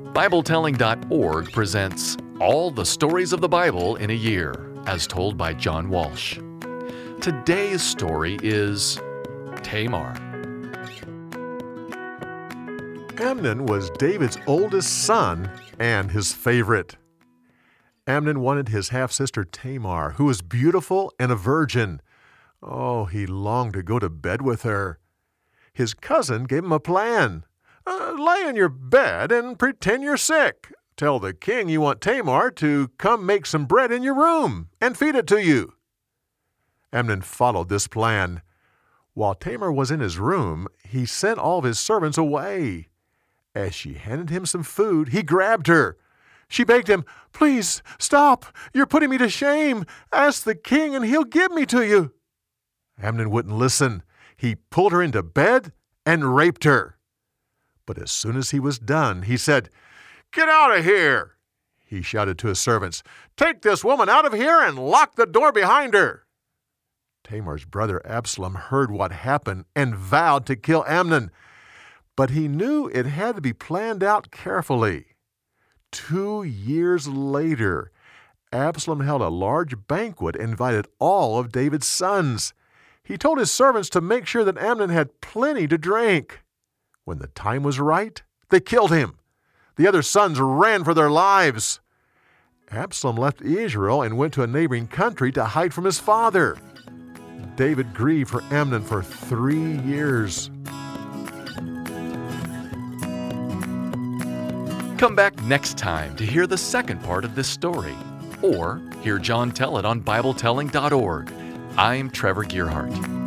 BibleTelling.org presents All the Stories of the Bible in a Year, as told by John Walsh. Today's story is Tamar. Amnon was David's oldest son and his favorite. Amnon wanted his half-sister Tamar, who was beautiful and a virgin. Oh, he longed to go to bed with her. His cousin gave him a plan. Lay in your bed and pretend you're sick. Tell the king you want Tamar to come make some bread in your room and feed it to you. Amnon followed this plan. While Tamar was in his room, he sent all of his servants away. As she handed him some food, he grabbed her. She begged him, "Please, stop. You're putting me to shame. Ask the king and he'll give me to you." Amnon wouldn't listen. He pulled her into bed and raped her. But as soon as he was done, he said, "Get out of here!" He shouted to his servants, "Take this woman out of here and lock the door behind her." Tamar's brother Absalom heard what happened and vowed to kill Amnon. But he knew it had to be planned out carefully. 2 years later, Absalom held a large banquet and invited all of David's sons. He told his servants to make sure that Amnon had plenty to drink. When the time was right, they killed him. The other sons ran for their lives. Absalom left Israel and went to a neighboring country to hide from his father. David grieved for Amnon for 3 years. Come back next time to hear the second part of this story, or hear John tell it on BibleTelling.org. I'm Trevor Gearhart.